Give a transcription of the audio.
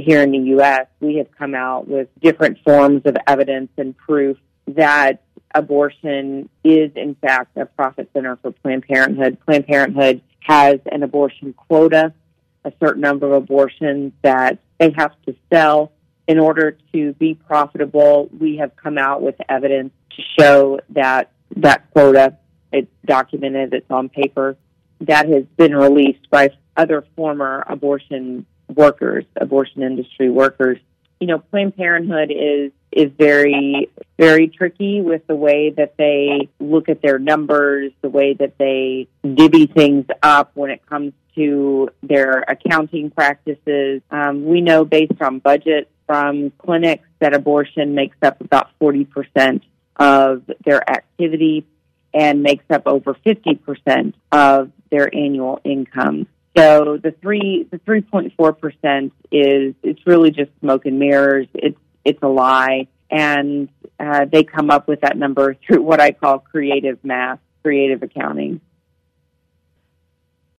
here in the U.S., we have come out with different forms of evidence and proof that abortion is, in fact, a profit center for Planned Parenthood. Planned Parenthood has an abortion quota, a certain number of abortions that they have to sell in order to be profitable. We have come out with evidence to show that that quota, it's documented, it's on paper, that has been released by other former abortion workers, abortion industry workers. You know, Planned Parenthood is very, very tricky with the way that they look at their numbers, the way that they divvy things up when it comes to their accounting practices. We know based on budget from clinics that abortion makes up about 40% of their activity and makes up over 50% of their annual income. So the 3.4% it's really just smoke and mirrors. It's a lie, and they come up with that number through what I call creative math, creative accounting.